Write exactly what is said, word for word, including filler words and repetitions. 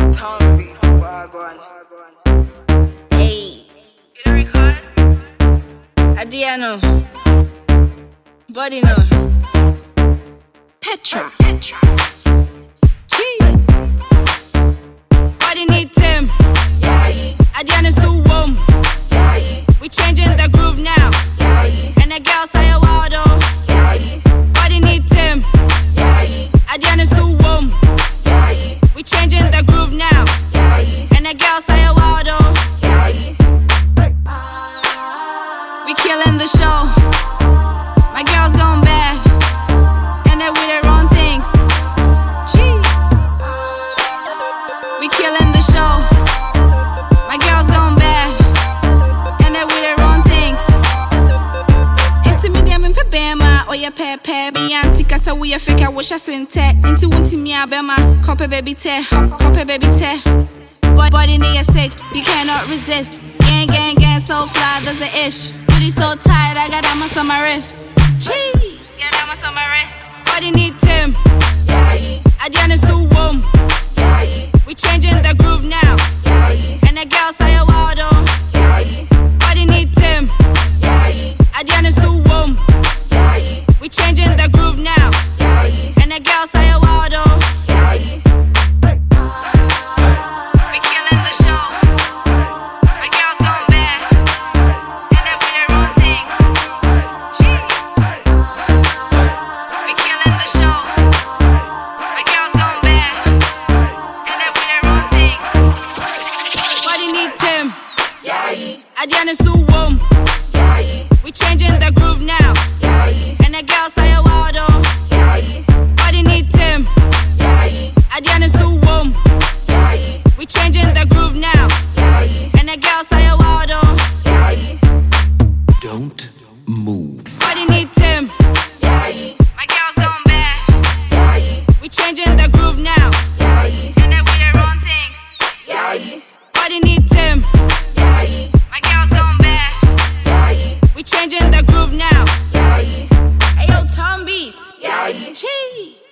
Town beats, wagwan. Hey, You don't record? Adriano, Body no, Petra, G, Body need Tim, Adriano so warm. We changing the groove now, and the girls say a wild oh. Body need Tim, Adriano so warm. We changing the groove now, and the girls say a wild oh. We killing the show. My girls gone bad, and they with their own things. Gee, we killing the show. My girls gone bad, and they with their own things. Intimidate me, bema, or your pepe, be antique, so we a fake. I wish I sent it. Into one to me, I bema, copy baby te, copy baby te. Body need sick, you cannot resist. Gang, gang, gang, so fly, there's an ish. Booty so tight, I got diamonds on my wrist. Gee, Yeah, that was on my wrist. body need Tim. Adriana so warm. We changing the groove now, and the girls say a wild oh. Body need Tim. Adriana so warm. We changing the groove now, and the girls say a wild oh. We killing the show. My girls gone bad, and they with their own things. Gee. We killing the show. My girls gone bad, and they with their own things. Body need Tim. Adriana so warm. We changing the groove now, and the girls say a wild oh. Body need Tim. Adriana so warm. We changing the groove now, and the girls say a wild oh. Don't move. Body need Tim. My girls gone bad, We changing the groove now, and they with their own things. body need Tim. My girls gone bad, We changing the groove now. Ayo, Tom Beats. Gee.